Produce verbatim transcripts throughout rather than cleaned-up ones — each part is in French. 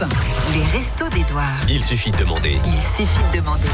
Les restos d'Édouard. Il suffit de demander. Il suffit de demander.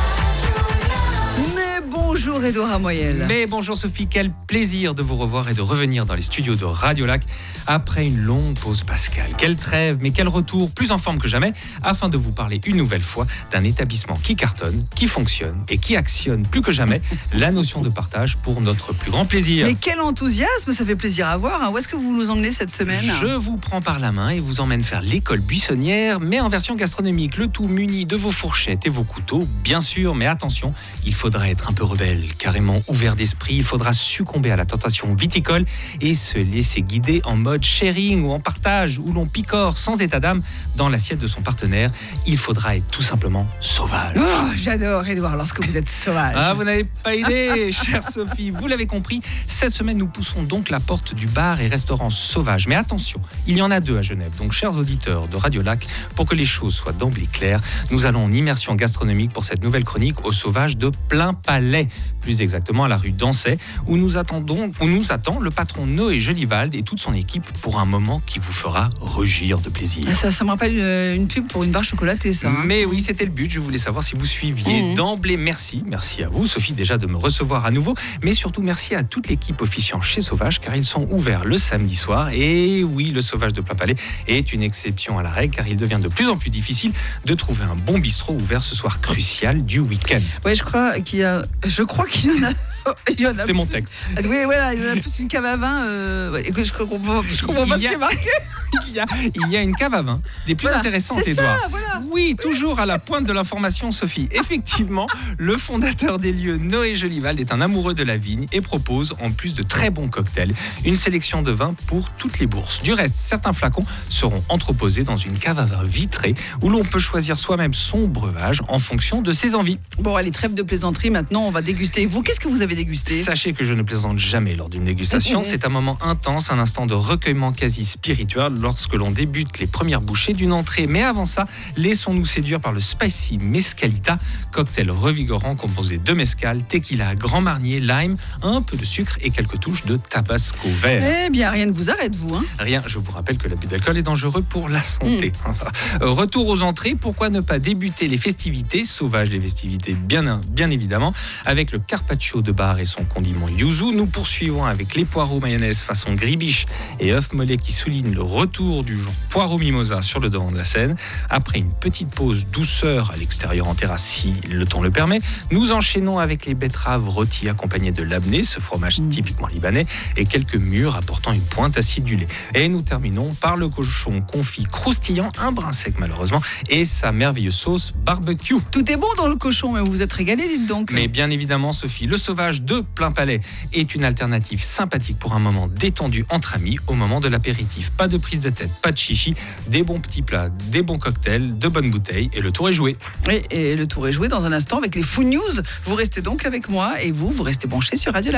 Mais bonjour Édouard Moyel. Mais bonjour Sophie, quel plaisir de vous revoir et de revenir dans les studios de Radio Lac après une longue pause pascale. Quelle trêve, mais quel retour, plus en forme que jamais, afin de vous parler une nouvelle fois d'un établissement qui cartonne, qui fonctionne et qui actionne plus que jamais la notion de partage pour notre plus grand plaisir. Mais quel enthousiasme, ça fait plaisir à voir. Hein. Où est-ce que vous nous emmenez cette semaine ? Je vous prends par la main et vous emmène faire l'école buissonnière, mais en version gastronomique, le tout muni de vos fourchettes et vos couteaux, bien sûr, mais attention, il faudra être un peu rebelle, carrément ouvert d'esprit, il faudra succomber à la tentation viticole et se laisser guider en mode sharing ou en partage, où l'on picore sans état d'âme dans l'assiette de son partenaire. Il faudra être tout simplement sauvage. Oh, j'adore Édouard lorsque vous êtes sauvage. Ah, vous n'avez pas idée, chère Sophie, vous l'avez compris, cette semaine nous poussons donc la porte du bar et restaurant sauvage. Mais attention, il y en a deux à Genève, donc chers auditeurs de Radio Lac, pour que les choses soient d'emblée claires, nous allons en immersion gastronomique pour cette nouvelle chronique au sauvage de Plein Palais, plus exactement à la rue d'Ancey, où nous attendons, où nous attend le patron Noé Jolivald et toute son équipe pour un moment qui vous fera rugir de plaisir. Ça, ça me rappelle une, une pub pour une barre chocolatée, ça. Hein. Mais oui, c'était le but, je voulais savoir si vous suiviez. Mmh. D'emblée, merci, merci à vous Sophie déjà de me recevoir à nouveau, mais surtout merci à toute l'équipe officiant chez Sauvage, car ils sont ouverts le samedi soir, et oui, le Sauvage de Plein Palais est une exception à la règle, car il devient de plus en plus difficile de trouver un bon bistrot ouvert ce soir crucial du week-end. Oui, je crois qu'il y a, je crois qu'il y en a. Il y en a C'est plus. Mon texte. Oui, voilà, il y en a plus une cave à vin. Euh, ouais, je comprends, je comprends pas il ce qui est marqué. Il y, a, il y a une cave à vin des plus voilà, intéressantes, c'est Édouard. Ça, voilà. Oui, toujours à la pointe de l'information, Sophie. Effectivement, le fondateur des lieux, Noé Jolivald, est un amoureux de la vigne et propose, en plus de très bons cocktails, une sélection de vins pour toutes les bourses. Du reste, certains flacons seront entreposés dans une cave à vin vitrée où l'on peut choisir soi-même son breuvage en fonction de ses envies. Bon, allez, trêve de plaisanterie. Maintenant, on va déguster. Vous, qu'est-ce que vous avez dégusté ? Sachez que je ne plaisante jamais lors d'une dégustation. C'est un moment intense, un instant de recueillement quasi spirituel lorsque l'on débute les premières bouchées d'une entrée. Mais avant ça, laissons-nous séduire par le Spicy Mescalita, cocktail revigorant composé de mescal, tequila, grand marnier, lime, un peu de sucre et quelques touches de tabasco vert. Eh bien, rien ne vous arrête, vous. Hein rien, je vous rappelle que l'abus d'alcool est dangereux pour la santé. Mmh. Retour aux entrées, pourquoi ne pas débuter les festivités, sauvages les festivités bien, bien évidemment, avec le carpaccio de bar et son condiment yuzu. Nous poursuivons avec les poireaux mayonnaise façon gribiche et œuf mollet qui souligne le retour du genre poireau mimosa sur le devant de la scène. Après une petite pause douceur à l'extérieur en terrasse si le temps le permet, nous enchaînons avec les betteraves rôties accompagnées de labné, ce fromage typiquement libanais, et quelques mûres apportant une pointe acidulée. Et nous terminons par le cochon confit croustillant, un brin sec malheureusement, et sa merveilleuse sauce barbecue. Tout est bon dans le cochon, mais vous vous êtes régalé, dites donc. Mais bien évidemment, Sophie, le sauvage de Plein Palais est une alternative sympathique pour un moment détendu entre amis au moment de l'apéritif. Pas de prise de tête, pas de chichi, des bons petits plats, des bons cocktails, de bonnes bouteilles et le tour est joué. Et, et le tour est joué dans un instant avec les Food News. Vous restez donc avec moi et vous, vous restez branchés sur Radio Lac.